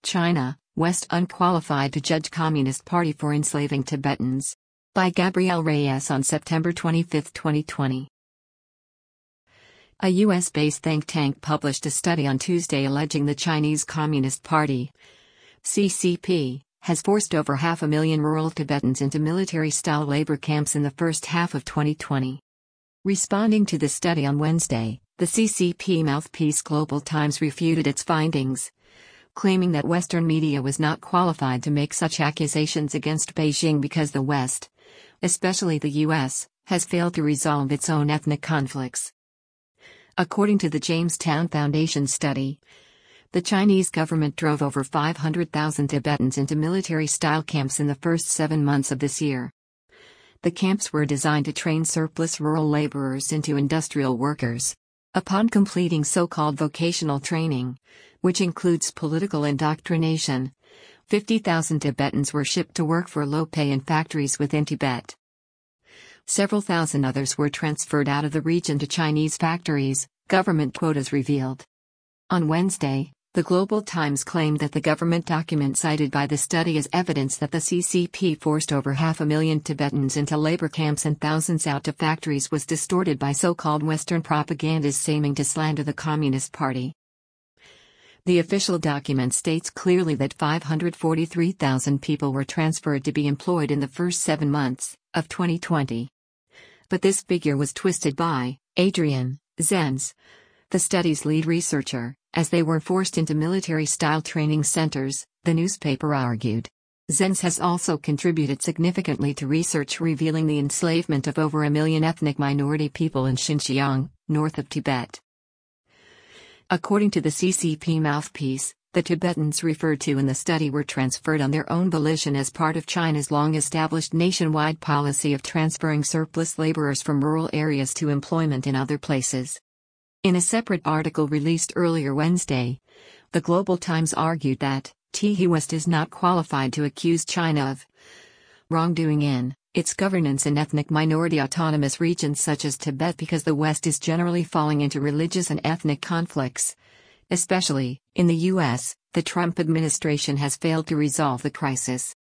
China, West unqualified to judge Communist Party for enslaving Tibetans. By Gabrielle Reyes on September 25, 2020. A U.S.-based think tank published a study on Tuesday alleging the Chinese Communist Party, CCP, has forced over 500,000 rural Tibetans into military-style labor camps in the first half of 2020. Responding to the study on Wednesday, the CCP mouthpiece Global Times refuted its findings, claiming that Western media was not qualified to make such accusations against Beijing because the West, especially the U.S., has failed to resolve its own ethnic conflicts. According to the Jamestown Foundation study, the Chinese government drove over 500,000 Tibetans into military-style camps in the first 7 months of this year. The camps were designed to train surplus rural laborers into industrial workers. Upon completing so-called vocational training, which includes political indoctrination, 50,000 Tibetans were shipped to work for low pay in factories within Tibet. Several thousand others were transferred out of the region to Chinese factories, government quotas revealed. On Wednesday, the Global Times claimed that the government document cited by the study as evidence that the CCP forced over 500,000 Tibetans into labor camps and thousands out to factories was distorted by so-called Western propagandists aiming to slander the Communist Party. The official document states clearly that 543,000 people were transferred to be employed in the first 7 months of 2020. But this figure was twisted by Adrian Zenz, the study's lead researcher, as they were forced into military-style training centers, the newspaper argued. Zenz has also contributed significantly to research revealing the enslavement of over 1 million ethnic minority people in Xinjiang, north of Tibet. According to the CCP mouthpiece, the Tibetans referred to in the study were transferred on their own volition as part of China's long-established nationwide policy of transferring surplus laborers from rural areas to employment in other places. In a separate article released earlier Wednesday, the Global Times argued that TH West is not qualified to accuse China of wrongdoing in its governance in ethnic minority autonomous regions such as Tibet because the West is generally falling into religious and ethnic conflicts. Especially, in the U.S., the Trump administration has failed to resolve the crisis.